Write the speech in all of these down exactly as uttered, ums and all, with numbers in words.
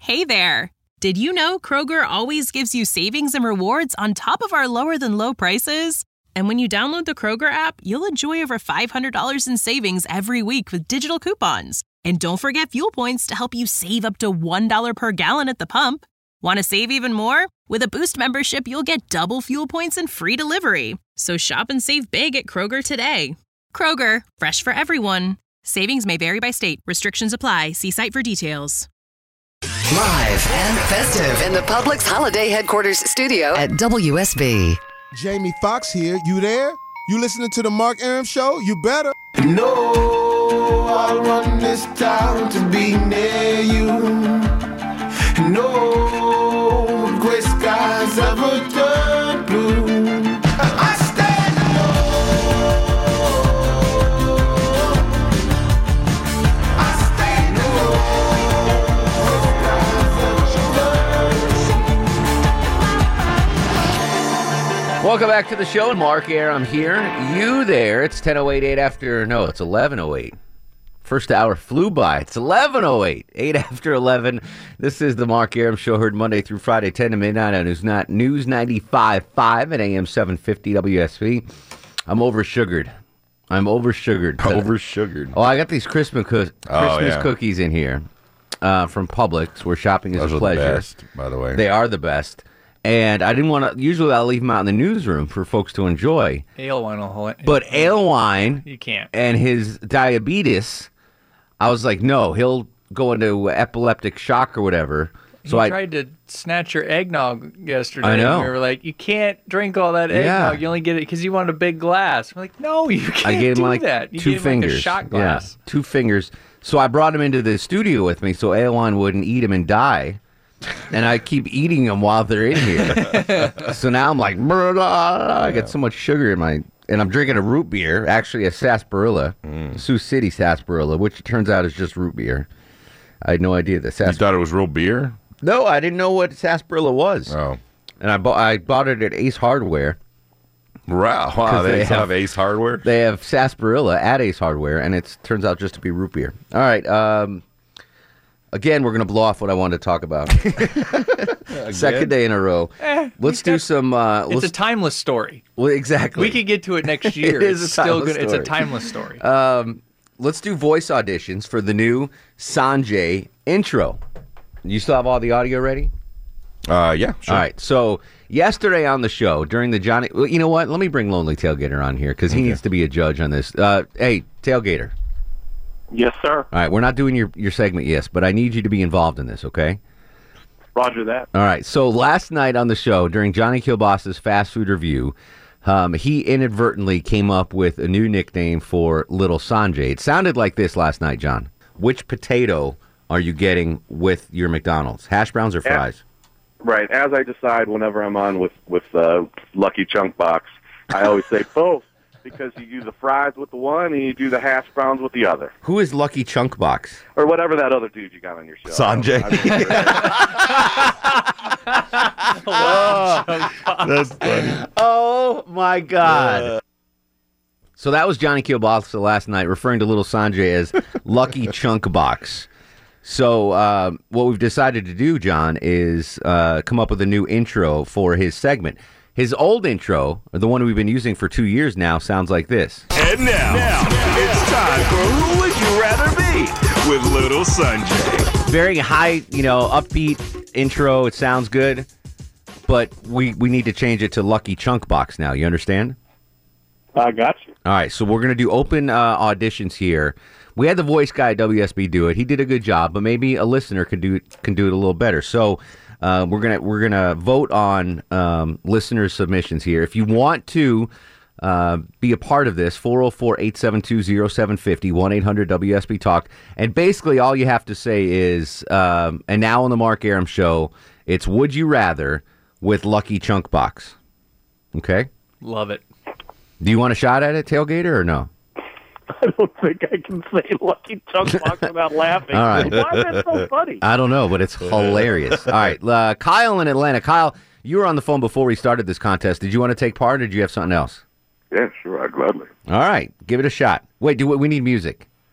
Hey there! Did you know Kroger always gives you savings and rewards on top of our lower-than-low prices? And when you download the Kroger app, you'll enjoy over five hundred dollars in savings every week with digital coupons. And don't forget fuel points to help you save up to one dollar per gallon at the pump. Want to save even more? With a Boost membership, you'll get double fuel points and free delivery. So shop and save big at Kroger today. Kroger, fresh for everyone. Savings may vary by state. Restrictions apply. See site for details. Live and festive in the Publix Holiday Headquarters studio at W S B. Jamie Foxx here. You there? You listening to the Mark Aram Show? You better. You know I'll run this town to be near you. No gray skies ever turn blue. I stand alone. I stand alone. Welcome back to the show. Mark Aram here. You there. It's ten oh eight, eight after, no, it's eleven oh eight. First hour flew by. It's eleven oh eight, eight after eleven. This is the Mark Aram Show, heard Monday through Friday, ten to midnight on News, not News ninety-five point five at A M seven fifty W S B. I'm over-sugared. I'm over-sugared. Over-sugared. Oh, I got these Christmas, co- Christmas Oh, yeah. cookies in here uh, from Publix, where shopping is Those a are pleasure. the best, by the way. They are the best. And I didn't want to, usually I'll leave them out in the newsroom for folks to enjoy. Ale wine will hold it. But ale wine You can't. and his diabetes, I was like, no, he'll go into epileptic shock or whatever. So he I tried to snatch your eggnog yesterday. I know. And we were like, you can't drink all that eggnog. Yeah. You only get it because you want a big glass. We're like, no, you can't I gave him do like that. You two gave him fingers. like a shot Yeah, glass. two fingers. So I brought him into the studio with me so Aylwan wouldn't eat him and die. And I keep eating them while they're in here. So now I'm like, blah, blah, blah. I got so much sugar in my, and I'm drinking a root beer, actually a sarsaparilla, Mm. Sioux City sarsaparilla, which it turns out is just root beer. I had no idea that You sarsaparilla. thought it was real beer? No, I didn't know what sarsaparilla was. Oh. And I bought I bought it at Ace Hardware. Wow, wow 'Cause they, they still have- have Ace Hardware? They have sarsaparilla at Ace Hardware, and it turns out just to be root beer. All right. Um, again, we're going to blow off what I wanted to talk about. Second day in a row. Eh, Let's he's do got- some. Uh, It's let's, a timeless story. well, exactly. We could get to it next year. It is it's a still timeless good. It's a story. timeless story. Um, let's do voice auditions for the new Sanjay intro. You still have all the audio ready? Uh, yeah, sure. All right. So yesterday on the show, during the Johnny, well, you know what? Let me bring Lonely Tailgater on here because he Okay. needs to be a judge on this. Uh, hey, Tailgater. Yes, sir. All right, we're not doing your, your segment, yes, but I need you to be involved in this, okay? Roger that. All right, so last night on the show, during Johnny Kilboss's fast food review, um, he inadvertently came up with a new nickname for Little Sanjay. It sounded like this last night, John. Which potato are you getting with your McDonald's? Hash browns or fries? Right. As I decide whenever I'm on with, with uh, Lucky Chunk Box, I always say both because you do the fries with the one and you do the hash browns with the other. Who is Lucky Chunk Box? Or whatever that other dude you got on your show. Sanjay. I don't- I don't That's funny. Oh, my God. So that was Johnny Kilbossa last night, referring to Little Sanjay as Lucky Chunk Box. So uh, what we've decided to do, John, is uh, come up with a new intro for his segment. His old intro, or the one we've been using for two years now, sounds like this. And now, now, it's time for Who Would You Rather Be with Little Sanjay. Very high, you know, upbeat intro. It sounds good, but we, we need to change it to Lucky Chunk Box now. You understand? I got you. All right, so we're going to do open uh, auditions here. We had the voice guy at W S B do it. He did a good job, but maybe a listener can do it, can do it a little better. So uh, we're gonna we're gonna vote on um, listeners' submissions here. If you want to uh, be a part of this, four oh four, eight seven two, oh seven five oh, one eight hundred W S B Talk. And basically all you have to say is, um, and now on the Mark Aram Show, it's Would You Rather with Lucky Chunk Box. Okay? Love it. Do you want a shot at it, Tailgater, or no? I don't think I can say Lucky Chunk Box without laughing. All right. Why is that so funny? I don't know, but it's hilarious. All right, uh, Kyle in Atlanta. Kyle, you were on the phone before we started this contest. Did you want to take part, or did you have something else? Yeah, sure, I gladly. All right, give it a shot. Wait, do we, we need music?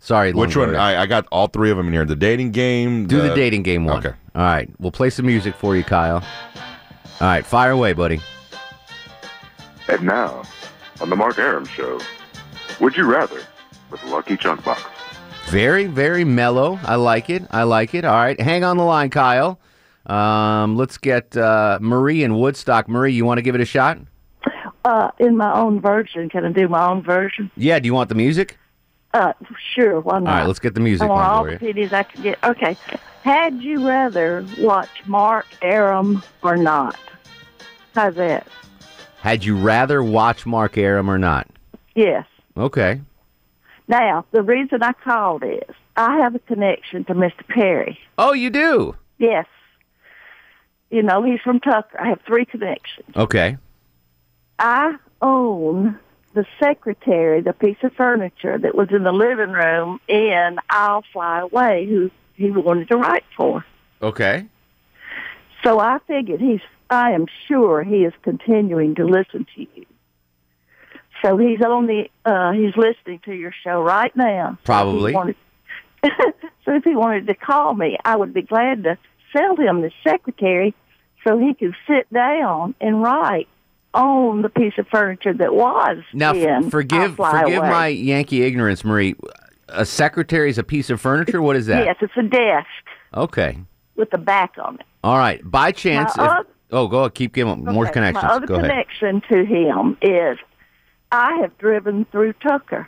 Sorry, Which Longoria. one? I, I got all three of them in here. The dating game. Do the dating game one. Okay. All right. We'll play some music for you, Kyle. All right. Fire away, buddy. And now, on the Mark Aram Show, Would You Rather with Lucky Chunk Box. Very, very mellow. I like it. I like it. All right. Hang on the line, Kyle. Um, let's get uh, Marie in Woodstock. Marie, you want to give it a shot? Uh, in my own version. Can I do my own version? Yeah. Do you want the music? Uh, sure. Why not? All right. Let's get the music I want on, all the Gloria. P Ds I can get. Okay. Had you rather watch Mark Aram or not? How's that? Had you rather watch Mark Aram or not? Yes. Okay. Now, the reason I called is I have a connection to Mister Perry. Oh, you do? Yes. You know, he's from Tucker. I have three connections. Okay. I own the secretary, the piece of furniture that was in the living room in I'll Fly Away, who he wanted to write for. Okay. So I figured he's, I am sure he is continuing to listen to you. So he's on the, uh, he's listening to your show right now. Probably. So if, he wanted, so if he wanted to call me, I would be glad to sell him the secretary so he could sit down and write on the piece of furniture that was Now, in f- forgive I'll Fly forgive Away. my Yankee ignorance, Marie. A secretary is a piece of furniture? What is that? Yes, it's a desk Okay. with a back on it. All right. By chance, My if, oth- oh, go ahead. Keep giving more Okay, connections. My other Go ahead. connection to him is I have driven through Tucker,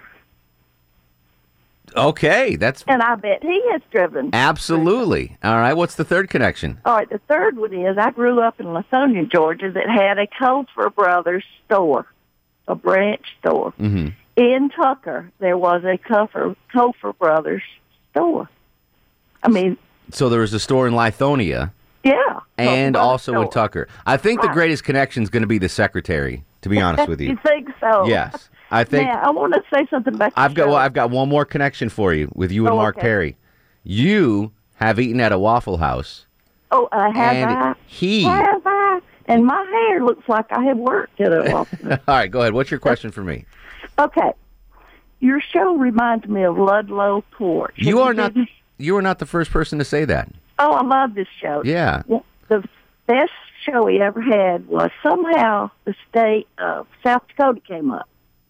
Okay, that's and I bet he has driven. absolutely. All right. What's the third connection? All right, the third one is I grew up in Lithonia, Georgia, that had a Cofer Brothers store, a branch store. Mm-hmm. In Tucker, there was a Cofer, Cofer Brothers store. I mean, So there was a store in Lithonia yeah. and Cofer also in Brothers store. Tucker. I think the Right. greatest connection is going to be the secretary, to be honest with you. You think so? Yes. I think Now, I want to say something about I've got your well, show. I've got one more connection for you with you and Oh, Mark okay. Perry. You have eaten at a Waffle House. Oh, uh, have and I? he Have I? And my hair looks like I have worked at a Waffle House. All right, go ahead. What's your question for me? Okay. Your show reminds me of Ludlow Porch. You Have are not seen- you are not the first person to say that. Oh, I love this show. Yeah. Well, the best show he ever had was somehow the state of South Dakota came up.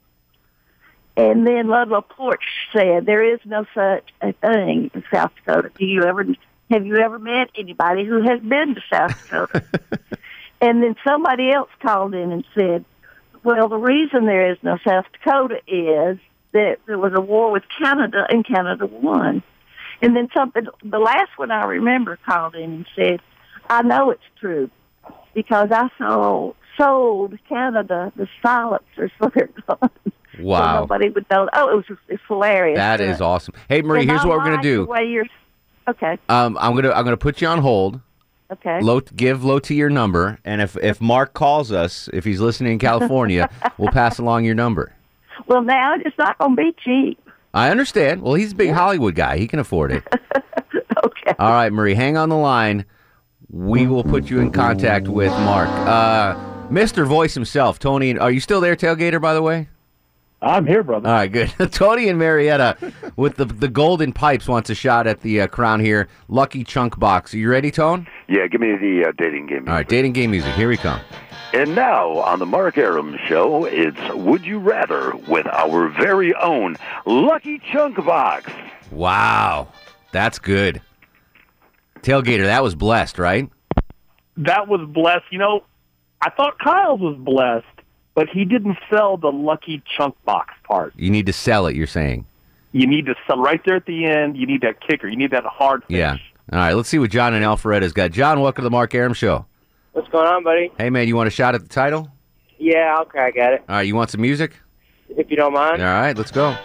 And then Ludlow Porch said, there is no such a thing in South Dakota. Do you ever, have you ever met anybody who has been to South Dakota? And then somebody else called in and said, well, the reason there is no South Dakota is that there was a war with Canada and Canada won. And then something, the last one I remember called in and said, I know it's true because I sold, sold Canada the silencers for their guns. Wow. So nobody would know. Oh, it was just, it's hilarious. That is awesome. Hey Marie, And here's I what we're gonna like do. the way you're, okay, Um, I'm gonna I'm gonna put you on hold. okay. Low, give Loti your number, and if if Mark calls us, if he's listening in California, we'll pass along your number. Well, now it's not going to be cheap. I understand. Well, he's a big Hollywood guy. He can afford it. Okay. All right, Marie, hang on the line. We will put you in contact with Mark. Uh, Mister Voice himself, Tony. Are you still there, Tailgater, by the way? I'm here, brother. All right, good. Tony and Marietta with the the golden pipes wants a shot at the uh, crown here. Lucky Chunk Box. Are you ready, Tone? Yeah, give me the uh, dating game. All right, dating game music. Here we come. And now, on the Mark Aram Show, it's Would You Rather with our very own Lucky Chunk Box. Wow, that's good. Tailgater, that was blessed, right? That was blessed. You know, I thought Kyle's was blessed, but he didn't sell the Lucky Chunk Box part. You need to sell it, you're saying. You need to sell right there at the end. You need that kicker. You need that hard finish. Yeah. All right, let's see what John and Alpharetta's got. John, welcome to the Mark Aram Show. What's going on, buddy? Hey, man, you want a shot at the title? Yeah, I'll crack at it, All right, you want some music? if you don't mind. All right, let's go.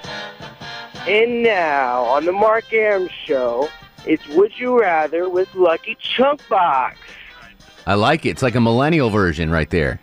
And now, on the Mark Aram Show, it's Would You Rather with Lucky Chunk Box. I like it. It's like a millennial version right there.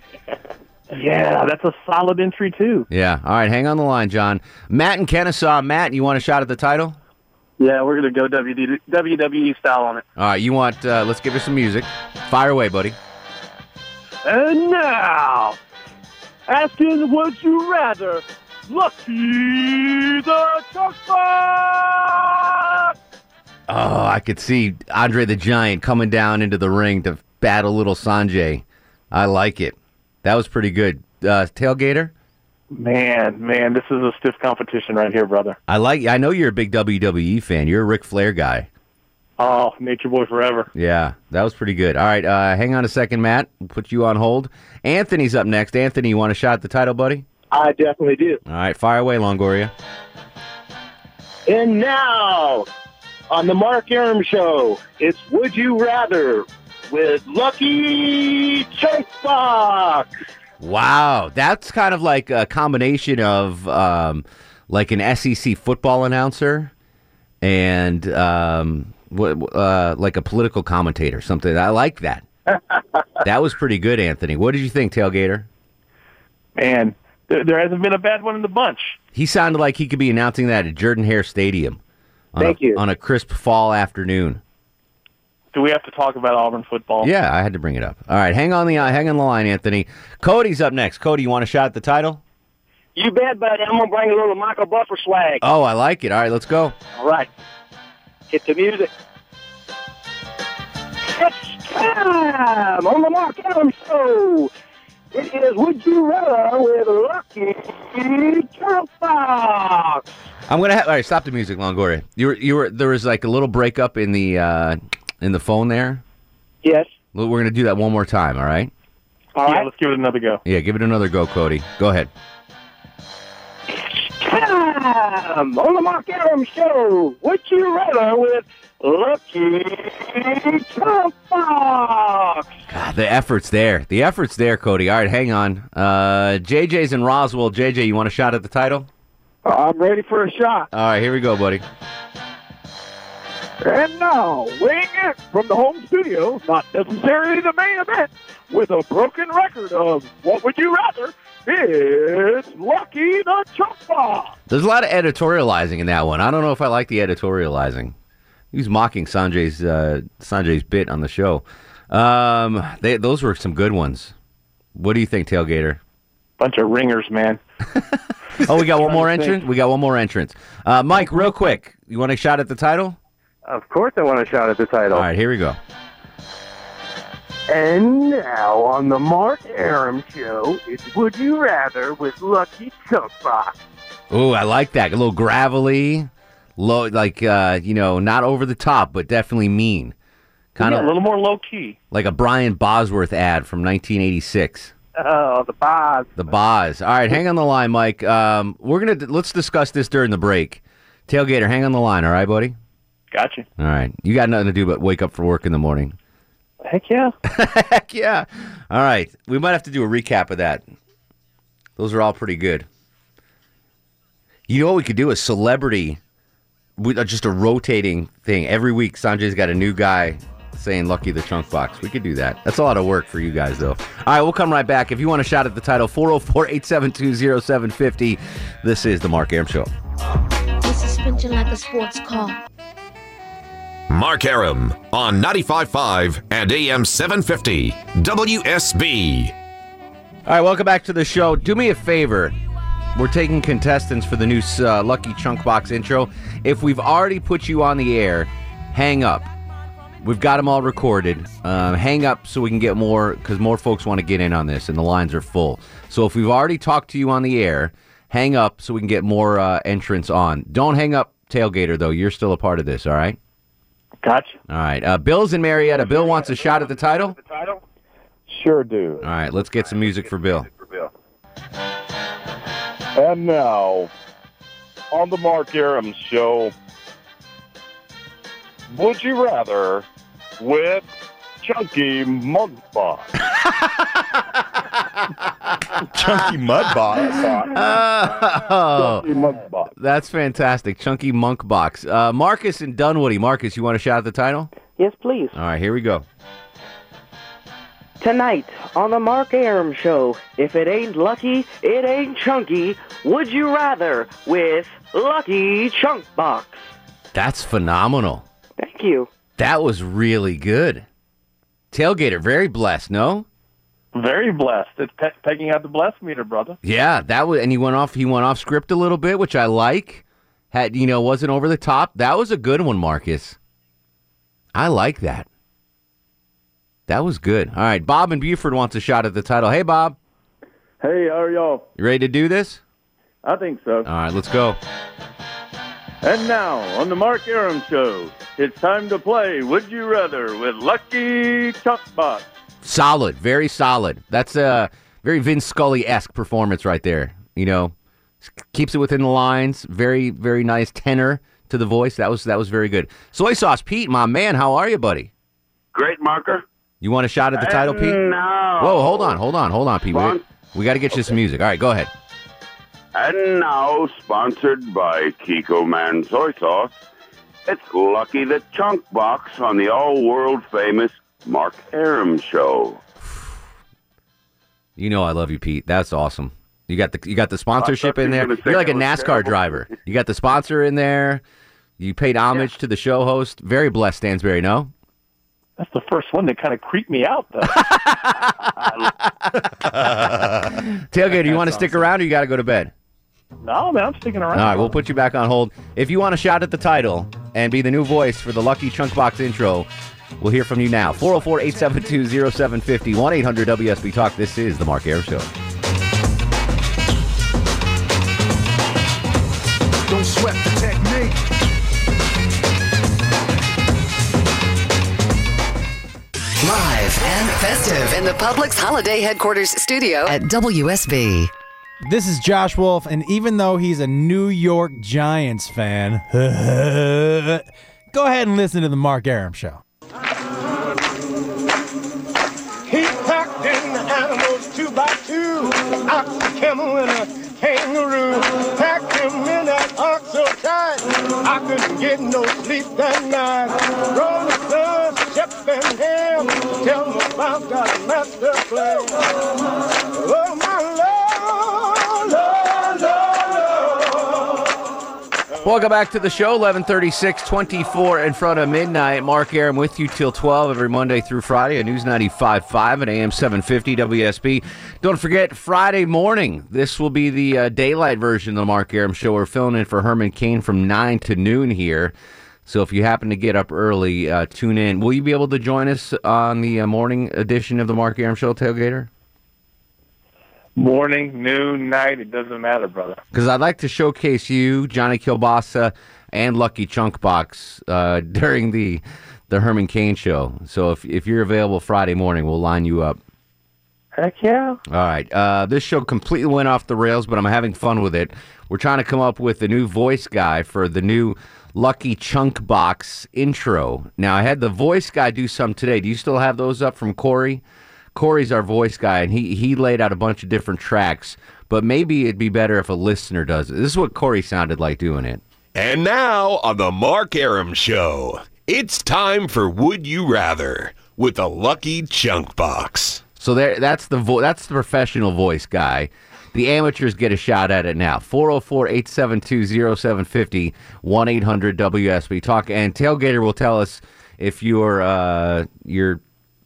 Yeah, that's a solid entry, too. Yeah. All right, hang on the line, John. Matt and Kennesaw. Matt, you want a shot at the title? Yeah, we're going to go W W E style on it. All right, you want, uh, let's give her some music. Fire away, buddy. And now, asking Would You Rather Lucky the Chunk Box. Oh, I could see Andre the Giant coming down into the ring to battle little Sanjay. I like it. That was pretty good. Uh, Tailgater? Man, man, this is a stiff competition right here, brother. I like. I know you're a big W W E fan. You're a Ric Flair guy. Oh, Nature Boy forever. Yeah, that was pretty good. All right, uh, hang on a second, Matt. We'll put you on hold. Anthony's up next. Anthony, you want a shot at the title, buddy? I definitely do. All right, fire away, Longoria. And now, on the Mark Arum Show, it's Would You Rather with Lucky Chunk Box. Wow, that's kind of like a combination of um, like an S E C football announcer and um, what, uh, like a political commentator, something. I like that. That was pretty good, Anthony. What did you think, Tailgater? Man, there, there hasn't been a bad one in the bunch. He sounded like he could be announcing that at Jordan-Hare Stadium on Thank a, you. on a crisp fall afternoon. Do we have to talk about Auburn football? Yeah, I had to bring it up. All right, hang on the uh, hang on the line, Anthony. Cody's up next. Cody, you want a shot at the title? You bet, buddy. I'm going to bring a little Michael Buffer swag. Oh, I like it. All right, let's go. All right. Hit the music. It's time on the Mark Arum Show. It is Would You Rather with Lucky Chunk Box. I'm gonna have, all right. Stop the music, Longoria. You were you were there was like a little breakup in the uh, in the phone there. Yes. Well, we're gonna do that one more time. All right. All yeah, right. let's give it another go. Yeah, give it another go, Cody. Go ahead. Time on the Mark Arum Show. Would You Rather with Lucky Chunk Box. God, the effort's there. The effort's there, Cody. All right, hang on. Uh, J J's in Roswell. J J, you want a shot at the title? I'm ready for a shot. All right, here we go, buddy. And now, weighing in from the home studio, not necessarily the main event, with a broken record of What Would You Rather, it's Lucky the Chunk Box. There's a lot of editorializing in that one. I don't know if I like the editorializing. He was mocking Sanjay's uh, Sanjay's bit on the show. Um, they, those were some good ones. What do you think, Tailgater? Bunch of ringers, man. Oh, we got one more entrance? We got one more entrance. Uh, Mike, real quick, you want a shot at the title? Of course I want a shot at the title. All right, here we go. And now, on the Mark Arum Show, it's Would You Rather with Lucky Chunk Box. Ooh, I like that. A little gravelly, low, like, uh, you know, not over the top, but definitely mean. Kind Yeah, of a little more low-key. like a Brian Bosworth ad from nineteen eighty-six. Oh, the Boz. The Boz. All right, hang on the line, Mike. Um, we're gonna let's discuss this during the break. Tailgater, hang on the line, all right, buddy? Gotcha. All right. You got nothing to do but wake up for work in the morning. Heck yeah. Heck yeah. All right. We might have to do a recap of that. Those are all pretty good. You know what we could do? A celebrity, with uh, just a rotating thing. Every week, Sanjay's got a new guy saying Lucky the Chunk Box. We could do that. That's a lot of work for you guys, though. All right, we'll come right back. If you want a shot at the title, four oh four, eight seven two, oh seven five oh. This is The Mark Arum Show. This is suspension like a sports car. Mark Arum on ninety-five point five and A M seven fifty W S B. All right, welcome back to the show. Do me a favor. We're taking contestants for the new uh, Lucky Chunk Box intro. If we've already put you on the air, hang up. We've got them all recorded. Um, hang up so we can get more, because more folks want to get in on this, and the lines are full. So if we've already talked to you on the air, hang up so we can get more uh, entrants on. Don't hang up, Tailgater, though. You're still a part of this, all right? Gotcha. All right. Uh, Bill's in Marietta. Bill wants a shot at the title? Sure do. All right, let's get some music for Bill. And now, on the Mark Arum Show, Would You Rather with Chunky Mudbox. Chunky Mudbox. Oh, Chunky Mudbox. That's fantastic. Chunky Monk Box. Uh, Marcus and Dunwoody. Marcus, you want a shot at the title? Yes, please. All right, here we go. Tonight on the Mark Arum Show, if it ain't Lucky, it ain't Chunky. Would you rather with Lucky Chunk Box? That's phenomenal. Thank you. That was really good. Tailgater, very blessed, no? Very blessed. It's pe- pegging out the blessed meter, brother. Yeah, that was, and he went off. He went off script a little bit, which I like. Had you know, wasn't over the top. That was a good one, Marcus. I like that. That was good. All right, Bob in Buford wants a shot at the title. Hey, Bob. Hey, how are y'all? You ready to do this? I think so. All right, let's go. And now, on the Mark Aram Show, it's time to play Would You Rather with Lucky Chunkbox. Solid, very solid. That's a very Vince Scully-esque performance right there. You know, keeps it within the lines. Very, very nice tenor to the voice. That was that was very good. Soy Sauce Pete, my man, how are you, buddy? Great, Marker. You want a shot at the title, Pete? No. Whoa, hold on, hold on, hold on, Pete. We, we got to get you some music. All right, go ahead. And now, sponsored by Kiko Man Soy Sauce, it's Lucky the Chunk Box on the all-world famous Mark Aram Show. You know I love you, Pete. That's awesome. You got the you got the sponsorship in there. You're like a NASCAR driver. You got the sponsor in there. You paid homage yeah. to the show host. Very blessed, Stansberry, no? That's the first one that kind of creeped me out, though. Tailgate, do you want to stick around or you got to go to bed? No, man, I'm sticking around. All right, we'll put you back on hold. If you want a shot at the title and be the new voice for the Lucky Chunk Box intro, we'll hear from you now. four oh four, eight seven two, oh seven five oh, one eight hundred W S B Talk. This is the Mark Aram Show. Don't sweat the technique. Live and festive in the Publix Holiday Headquarters studio at W S B. This is Josh Wolf, and even though he's a New York Giants fan, go ahead and listen to the Mark Aram Show. He packed in the animals two by two, ox, a camel, and a kangaroo. Packed him in that ox so tight, I couldn't get no sleep that night. Rolling Stones, Shep and Ham, tell me about that master plan. Oh, my Lord, Lord, Lord, Lord. Welcome back to the show, eleven thirty-six, twenty-four in front of midnight. Mark Aram with you till twelve every Monday through Friday at News ninety-five point five and A M seven fifty W S B. Don't forget, Friday morning, this will be the uh, daylight version of the Mark Aram Show. We're filling in for Herman Cain from nine to noon here. So if you happen to get up early, uh, tune in. Will you be able to join us on the uh, morning edition of the Mark Aram Show, Tailgater? Morning, noon, night, it doesn't matter, brother. Because I'd like to showcase you, Johnny Kilbasa, and Lucky Chunk Box uh, during the the Herman Cain Show. So if if you're available Friday morning, we'll line you up. Heck yeah. All right. Uh, this show completely went off the rails, but I'm having fun with it. We're trying to come up with a new voice guy for the new Lucky Chunk Box intro. Now, I had the voice guy do some today. Do you still have those up from Corey? Corey's our voice guy, and he, he laid out a bunch of different tracks, but maybe it'd be better if a listener does it. This is what Corey sounded like doing it. And now on the Mark Aram Show, it's time for Would You Rather with the Lucky Chunk Box. So there, that's the vo- that's the professional voice guy. The amateurs get a shot at it now. four oh four, eight seven two, oh seven five oh, one eight hundred W S B Talk. And Tailgater will tell us if your uh, your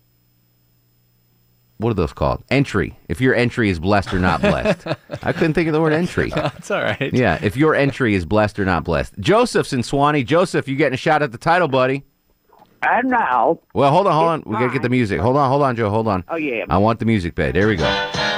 what are those called? Entry. If your entry is blessed or not blessed. I couldn't think of the word entry. That's all right. Yeah, if your entry is blessed or not blessed. Joseph's in Swanee. Joseph, you getting a shot at the title, buddy? And now. Well, hold on, hold on. We got to get the music. Hold on, hold on, Joe. Hold on. Oh, yeah. I want the music bed. There we go.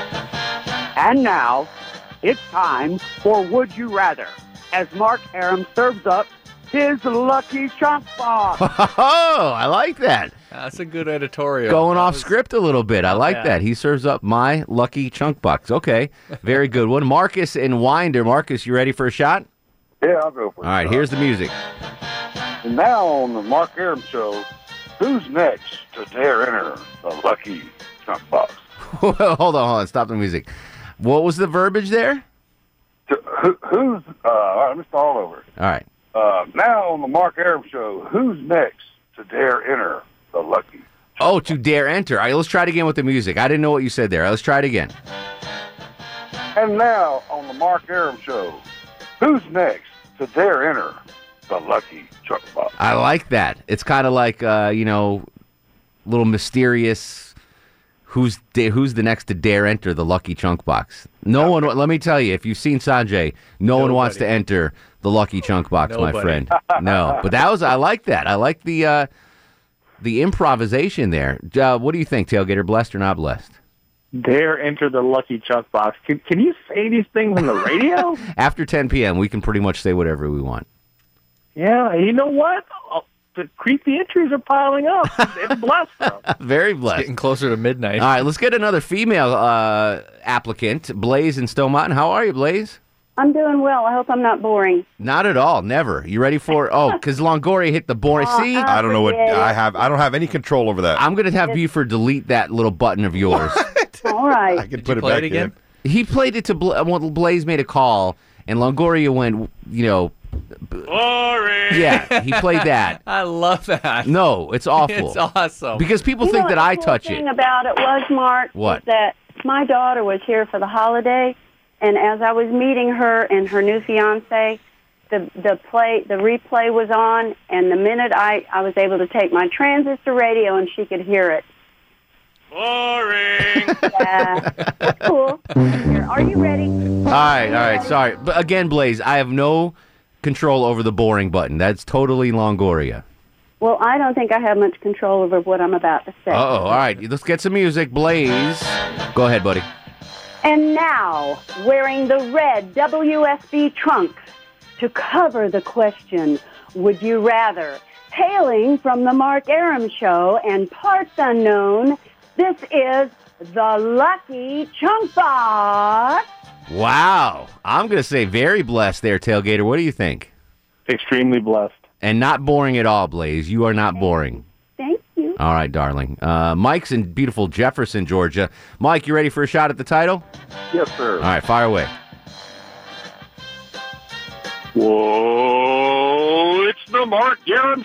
And now, it's time for Would You Rather, as Mark Aram serves up his Lucky Chunk Box. Oh, I like that. That's a good editorial. Going That off was... script a little bit. I like Yeah. that. He serves up my Lucky Chunk Box. Okay, very good one. Marcus in Winder. Marcus, you ready for a shot? Yeah, I'll go for it. All right, here's the music. And now on the Mark Aram Show, who's next to dare enter the Lucky Chunk Box? hold on, hold on. Stop the music. What was the verbiage there? To, who, who's, uh, all right, let me start all over. All right. Uh, now on the Mark Aram Show, who's next to dare enter the Lucky? Oh, to dare enter. All right, let's try it again with the music. I didn't know what you said there. Let's try it again. And now on the Mark Aram Show, who's next to dare enter the Lucky Chunk Box? I like that. It's kind of like, uh, you know, little mysterious. who's da- who's the next to dare enter the Lucky Chunk Box. No one. Let me tell you, if you've seen Sanjay, no Nobody. one wants to enter the Lucky Chunk Box, Nobody. my friend. No, but that was I like that. I like the uh, the improvisation there. Uh, what do you think, Tailgater? Blessed or not blessed? Dare enter the Lucky Chunk Box. Can, can you say these things on the radio? After ten p.m., we can pretty much say whatever we want. Yeah, you know what? Oh, the creepy entries are piling up. It's blessed, though. Very blessed. It's getting closer to midnight. All right, let's get another female uh, applicant, Blaze in Stone Mountain. How are you, Blaze? I'm doing well. I hope I'm not boring. Not at all. Never. You ready for? Oh, because Longoria hit the boring. Oh, See, I don't know what I have. I don't have any control over that. I'm gonna have Buford delete that little button of yours. All right. I can Did put you it play back it again? in. He played it to Bla- well, Blaze made a call, and Longoria went. You know. Boring. Yeah, he played that. I love that. No, it's awful. It's awesome. Because people You think know that what I the cool touch thing it. about it was, Mark, What? is that my daughter was here for the holiday, and as I was meeting her and her new fiance, the the play the replay was on, and the minute I, I was able to take my transistor radio and she could hear it. Boring. Yeah, that's cool. Here, are you ready? All right, all right. Sorry, but again, Blaze, I have no control over the boring button. That's totally Longoria. Well, I don't think I have much control over what I'm about to say. Uh oh. All right, let's get some music, Blaze. Go ahead, buddy. And now, wearing the red W S B trunks to cover the question, would you rather? Hailing from the Mark Aram Show and parts unknown, this is the Lucky Chunk Box. Wow. I'm going to say very blessed there, Tailgater. What do you think? Extremely blessed. And not boring at all, Blaze. You are not boring. Thank you. All right, darling. Uh, Mike's in beautiful Jefferson, Georgia. Mike, you ready for a shot at the title? Yes, sir. All right, fire away. Whoa, it's the Mark Aram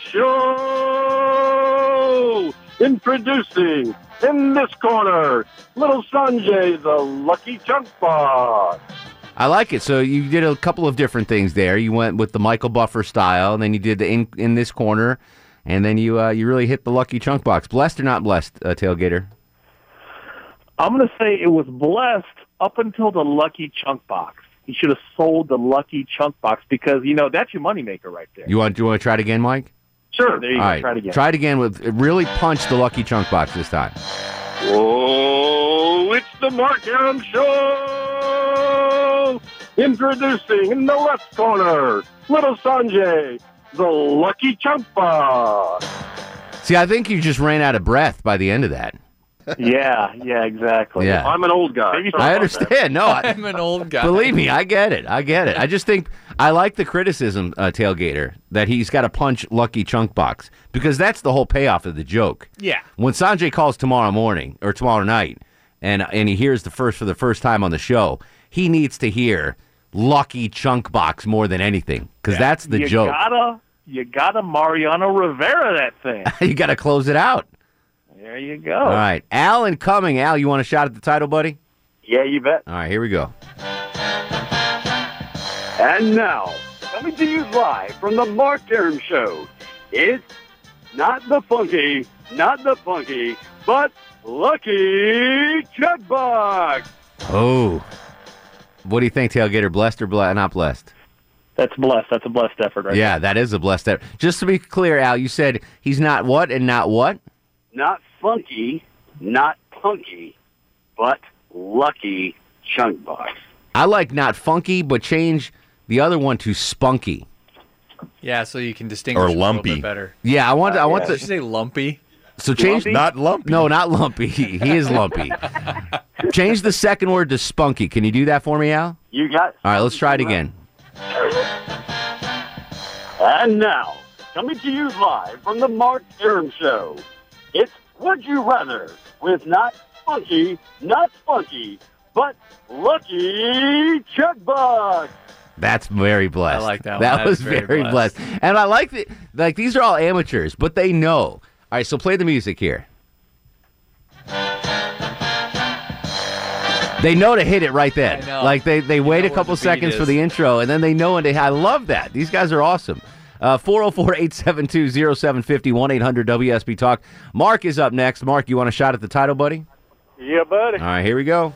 Show! Introducing, in this corner, little Sanjay, the Lucky Chunk Box. I like it. So you did a couple of different things there. You went with the Michael Buffer style, and then you did the in, in this corner, and then you uh, you really hit the Lucky Chunk Box. Blessed or not blessed, uh, Tailgater? I'm going to say it was blessed up until the Lucky Chunk Box. You should have sold the Lucky Chunk Box because, you know, that's your moneymaker right there. You want, do you want to try it again, Mike? Sure, there you All go. right. Try it again. Try it again with really punch the Lucky Chunk Box this time. Whoa, it's the Mark Aram Show! Introducing, in the left corner, little Sanjay, the Lucky Chunk Box. See, I think you just ran out of breath by the end of that. Yeah, yeah, exactly. Yeah. I'm an old guy. I understand. No, I, I'm an old guy. Believe me, I get it. I get it. I just think I like the criticism, uh, Tailgater, that he's got to punch Lucky Chunk Box because that's the whole payoff of the joke. Yeah. When Sanjay calls tomorrow morning or tomorrow night, and and he hears the first for the first time on the show, he needs to hear Lucky Chunk Box more than anything because Yeah. that's the you joke. Gotta, you gotta Mariano Rivera that thing. You got to close it out. There you go. All right, Alan Cumming. Al, you want a shot at the title, buddy? Yeah, you bet. All right, here we go. And now, coming to you live from the Mark Aram Show, it's not the funky, not the funky, but Lucky Chunk Box. Oh, what do you think, Tailgater? Blessed or ble- not blessed? That's blessed. That's a blessed effort right Yeah, that is a blessed effort. Just to be clear, Al, you said he's not what and not what? Not funky, not punky, but Lucky Chunk Box. I like not funky, but change the other one to spunky. Yeah, so you can distinguish Or a little lumpy. bit better. Yeah, I want. I want Did the. you say lumpy? So change Lumpy? Not lumpy. No, not lumpy. He is lumpy. Change the second word to spunky. Can you do that for me, Al? You got All right, let's try it again. And now, coming to you live from the Mark Aram Show, it's Would You Rather with not funky, not spunky, but Lucky Chunk Box. That's very blessed. I like that one. That That was is very very blessed. blessed. And I like that. Like these are all amateurs, but they know. All right, so play the music here. They know to hit it right then. I know. Like they, they wait know a couple where the beat seconds for is. the intro, and then they know when they. I love that. These guys are awesome. Uh, four oh four, eight seven two, oh seven five oh, one eight hundred W S B Talk. Mark is up next. Mark, you want a shot at the title, buddy? Yeah, buddy. All right, here we go.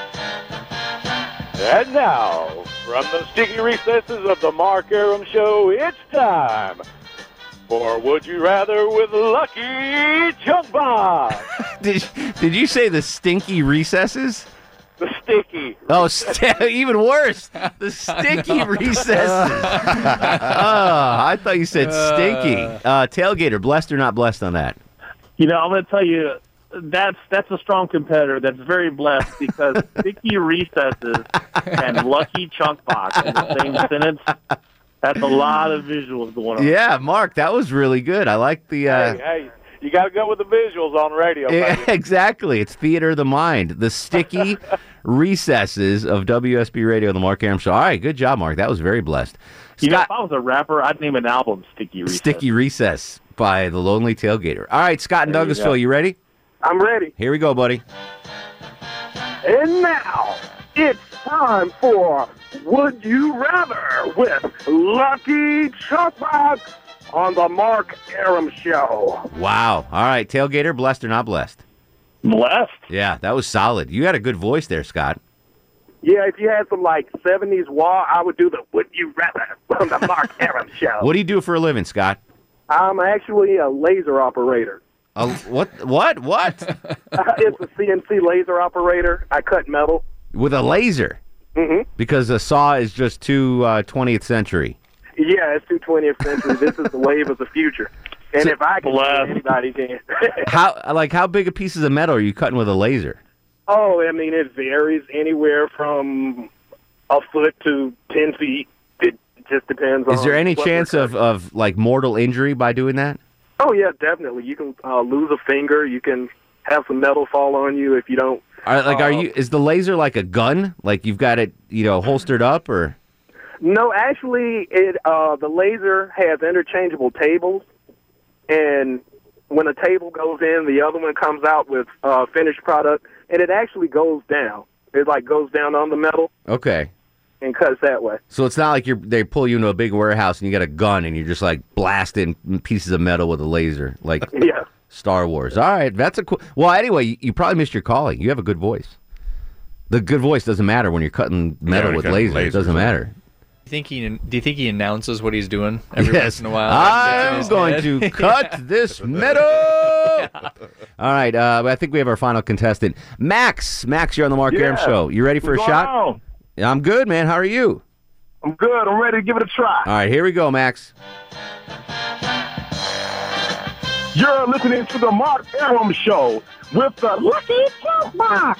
And now, from the sticky recesses of the Mark Aram Show, it's time for Would You Rather with Lucky Chunk Box. Did Did you say the stinky recesses? The sticky. Oh, st- even worse. The sticky recesses. Oh, I thought you said stinky. Uh, tailgater, blessed or not blessed on that? You know, I'm going to tell you, that's that's a strong competitor. That's very blessed because sticky recesses and lucky chunk box in the same sentence. That's a lot of visuals going on. Yeah, Mark, that was really good. I like the. Uh, Hey, hey, you got to go with the visuals on radio. yeah, baby. exactly. It's theater of the mind. The sticky recesses of W S B Radio, the Mark Aram Show. All right, good job, Mark. That was very blessed. You know, if I was a rapper, I'd name an album Sticky Recess. Sticky Recess by the Lonely Tailgater. All right, Scott in There you Douglasville, go. you ready? I'm ready. Here we go, buddy. And now it's time for Would You Rather with Lucky Chuckbox on the Mark Aram Show. Wow. All right, Tailgater, blessed or not blessed? Blessed. Yeah, that was solid. You had a good voice there, Scott. Yeah, if you had some like seventies wah, I would do the Would You Rather on the Mark Aram Show. What do you do for a living, Scott? I'm actually a laser operator. Uh, what? What? What? Uh, it's a C N C laser operator. I cut metal. With a laser? Mm-hmm. Because a saw is just too uh, twentieth century. Yeah, it's too twentieth century. This is the wave of the future. And if I can, anybody can. How like how big of pieces of metal are you cutting with a laser? Oh, I mean, it varies anywhere from a foot to ten feet. It just depends on. Is there any what chance we're of, of like mortal injury by doing that? Oh, yeah, definitely. You can uh, lose a finger. You can have some metal fall on you if you don't. Are, like, uh, are you? Is the laser like a gun? Like you've got it, you know, holstered up, or? No, actually, it uh, the laser has interchangeable tables, and when a table goes in, the other one comes out with uh, finished product, and it actually goes down. It like goes down on the metal Okay. and cuts that way. So it's not like you're they pull you into a big warehouse and you got a gun and you're just like blasting pieces of metal with a laser, like Yeah. Star Wars. All right, that's a cool. Well, anyway, you, you probably missed your calling. You have a good voice. The good voice doesn't matter when you're cutting metal Yeah, with cutting laser. It lasers, doesn't yeah. matter. Do you think he? Do you think he announces what he's doing every Yes. once in a while? I'm going to cut this metal. All right, uh, I think we have our final contestant, Max. Max, you're on the Mark Yeah. Aram Show. You ready for What's a going shot? on? Yeah, I'm good, man. How are you? I'm good. I'm ready to give it a try. All right, here we go, Max. You're listening to the Mark Aram Show with the Lucky Chuckbox.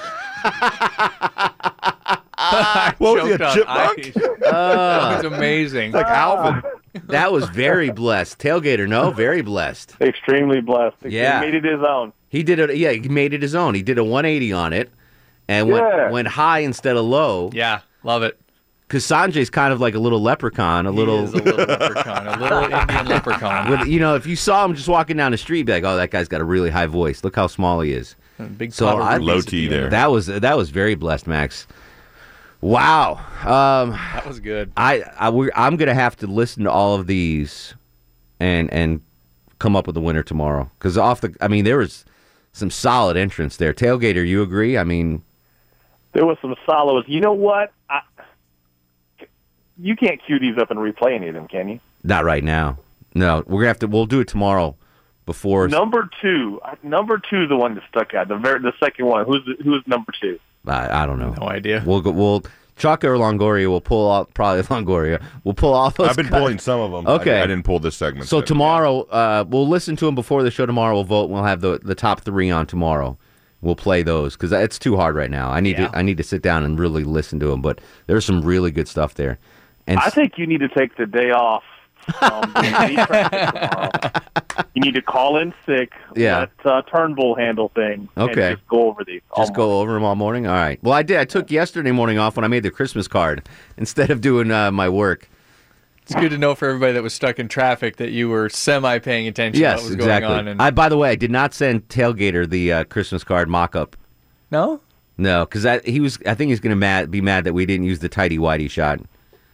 What was he, a Choked on chipmunk? ice. Uh, That was amazing. Like Alvin. That was very blessed. Tailgater, no, very blessed. Extremely blessed. Yeah. He made it his own. He did it. Yeah, he made it his own. He did a one eighty on it, and went Yeah. went high instead of low. Yeah, love it. Because Sanjay's kind of like a little leprechaun, a little, He is a little leprechaun, a little Indian leprechaun. with, you know, if you saw him just walking down the street, you'd be like, oh, that guy's got a really high voice. Look how small he is. Big So pot of I, rubies Low at T the end. there. that was that was very blessed, Max. Wow. Um, That was good. I, I we're, I'm gonna have to listen to all of these, and and come up with a winner tomorrow. Because off the, I mean, there was some solid entrance there. Tailgater, you agree? I mean, There was some solos. You know what? I, you can't cue these up and replay any of them, can you? not right now. No, we're gonna have to. We'll do it tomorrow. Before Number two, uh, number two, the one that stuck out. The very, the second one. Who's the, who's number two? I, I don't know. No idea. We'll go. We'll Chuck or Longoria. We'll pull out probably Longoria. We'll pull all those. I've been cuts. pulling some of them. Okay. I, I didn't pull this segment. So yet. tomorrow, uh, we'll listen to them before the show tomorrow. We'll vote. And we'll have the the top three on tomorrow. We'll play those because it's too hard right now. I need Yeah. to I need to sit down and really listen to them. But there's some really good stuff there. And I think you need to take the day off. Um, the practice tomorrow. You need to call in sick. Yeah. Let uh, Turnbull handle things. Okay. And just go over these. just go over them all morning. All right. Well, I did. I took yesterday morning off when I made the Christmas card instead of doing uh, my work. It's good to know for everybody that was stuck in traffic that you were semi paying attention to Yes, what was exactly. going on. And I, by the way, I did not send Tailgater the uh, Christmas card mock-up. no, No, because he was. I think he's going to mad, be mad that we didn't use the tighty whitey shot.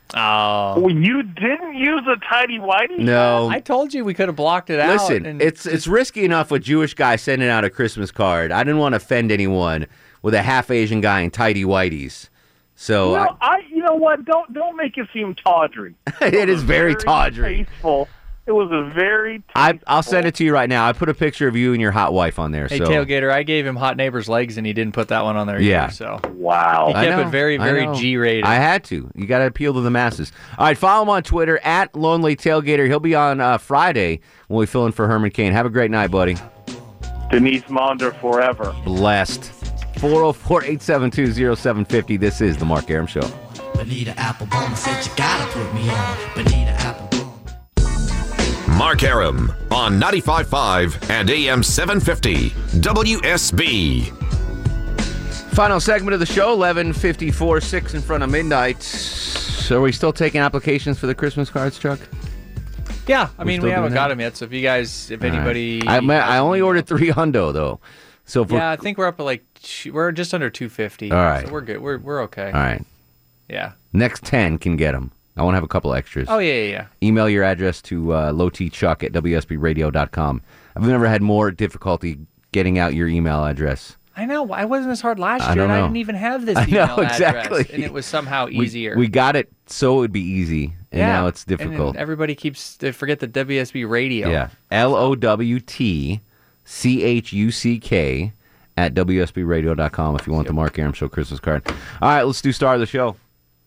Oh. Well, you didn't use a tidy whitey? No. I told you we could have blocked it out. Listen, and it's it's risky enough with Jewish guy sending out a Christmas card. I didn't want to offend anyone with a half Asian guy in tidy whiteys. So Well, I, you know what? Don't don't make it seem tawdry. I, it is very, very tawdry. Tasteful. It was a very. I, I'll send it to you right now. I put a picture of you and your hot wife on there. Hey, so. Tailgater, I gave him Hot Neighbor's legs, and he didn't put that one on there Yeah. either. So wow, he I kept know, it very, I very know. G-rated. I had to. You got to appeal to the masses. All right, follow him on Twitter at Lonely Tailgater. He'll be on uh, Friday when we fill in for Herman Cain. Have a great night, buddy. Denise Monder forever. Blessed. four oh four, eight seven two, oh seven five oh. This is the Mark Arum Show. Bonita Applebum said you gotta put me on. Bonita Applebum. Mark Arum on ninety-five point five and A M seven fifty W S B. Final segment of the show, eleven fifty-four, six in front of midnight. So are we still taking applications for the Christmas cards, Chuck? Yeah, I We mean, still we haven't doing got that? them yet. So if you guys, if All right. anybody, I, I only ordered three hundo, though. So if yeah, I we're, think we're up at like two- we're just under two fifty. All right. so we're good. We're we're okay. all right. Yeah. Next ten can get them. I want to have a couple extras. Oh yeah, yeah, yeah. Email your address to uh, lowtchuck at w s b radio dot com. I've never had more difficulty getting out your email address. I know. Why wasn't this hard last I year? don't And I know. didn't even have this I email know, exactly. address, and it was somehow We- easier. We, got it so it would be easy, and yeah. now it's And then difficult. everybody keeps they forget the W S B radio. Yeah. L O W T C H U C K at w s b radio dot com if you want the Mark Arum Show Christmas card. All right, let's do star of the show.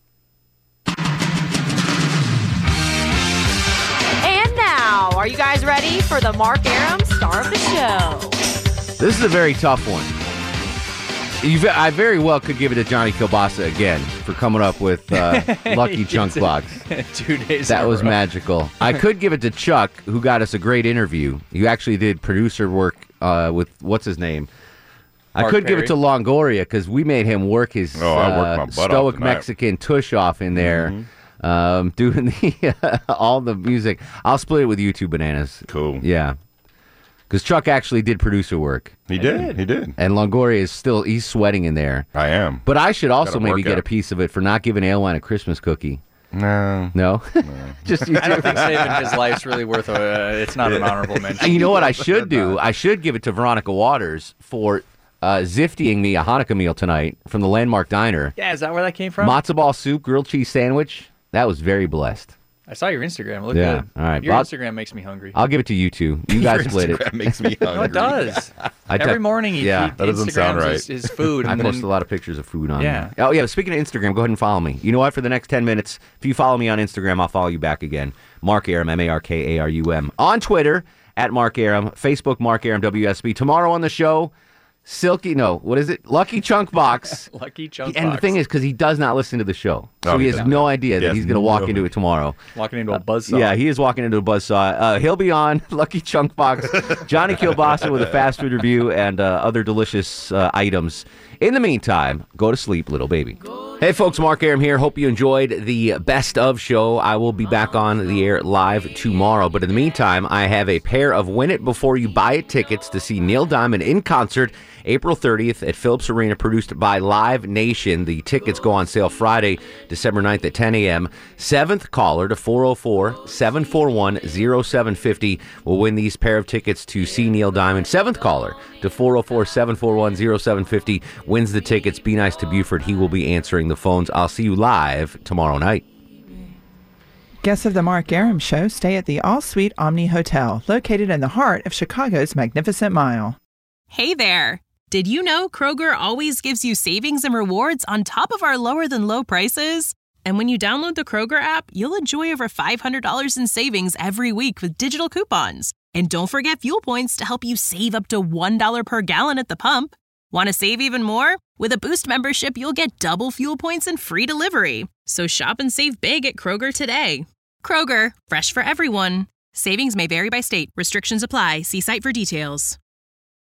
And now, are you guys ready for the Mark Arum Star of the Show? This is a very tough one. You, I very well could give it to Johnny Kilbasa again for coming up with uh, Lucky Chunk Box. Two days. That in a was row. magical. I could give it to Chuck, who got us a great interview. You actually did producer work uh, with, what's his name? I Mark could give it Perry. to Longoria because we made him work his Oh, I worked uh, my butt off stoic tonight. Mexican tush off in there, um, doing the all the music. I'll split it with you two bananas. Cool. Yeah. Because Chuck actually did producer work. He did. He did. And Longoria is still, he's sweating in there. I am. But I should also Gotta maybe work get out. a piece of it for not giving Alewine a Christmas cookie. No. No? Just you I don't two. think saving his life's really worth a. Uh, it's not an honorable mention. And you know what I should do? I should give it to Veronica Waters for uh, ziftying me a Hanukkah meal tonight from the Landmark Diner. Yeah, is that where that came from? Matzo ball soup, grilled cheese sandwich. That was very blessed. I saw your Instagram. It looked Yeah, good. all right. Your I'll- Instagram makes me hungry. I'll give it to you two. You guys Your split it. Instagram makes me hungry. No, it does. I Every te- morning he, yeah, he Instagrams his, his food. I and post then- a lot of pictures of food on Yeah. there. Oh, yeah. Speaking of Instagram, go ahead and follow me. You know what? For the next ten minutes, if you follow me on Instagram, I'll follow you back again. Mark Arum, M A R K A R U M. On Twitter, at Mark Arum. Facebook, Mark Arum, W S B. Tomorrow on the show, Silky, no, what is it? Lucky Chunk Box. Lucky Chunk And Box. the thing is, because he does not listen to the show. So Oh, he he has doesn't. no idea that Yes, he's going to walk no. into it tomorrow. Walking into a buzzsaw. Yeah, he is walking into a buzzsaw. Uh, he'll be on Lucky Chunk Box, Johnny Kilbasa with a fast food review and uh, other delicious uh, items. In the meantime, go to sleep, little baby. Hey, folks, Mark Arum here. Hope you enjoyed the Best of show. I will be back on the air live tomorrow. But in the meantime, I have a pair of Win It Before You Buy It tickets to see Neil Diamond in concert April thirtieth at Phillips Arena, produced by Live Nation. The tickets go on sale Friday, December ninth at ten a.m. Seventh caller to four oh four, seven four one, oh seven five oh will win these pair of tickets to see Neil Diamond. Seventh caller to four oh four, seven four one, oh seven five oh wins the tickets. Be nice to Buford. He will be answering the phones. I'll see you live tomorrow night. Guests of the Mark Arum Show stay at the All Suite Omni Hotel, located in the heart of Chicago's Magnificent Mile. Hey there! Did you know Kroger always gives you savings and rewards on top of our lower than low prices? And when you download the Kroger app, you'll enjoy over five hundred dollars in savings every week with digital coupons. And don't forget fuel points to help you save up to one dollar per gallon at the pump. Want to save even more? With a Boost membership, you'll get double fuel points and free delivery. So shop and save big at Kroger today. Kroger, fresh for everyone. Savings may vary by state. Restrictions apply. See site for details.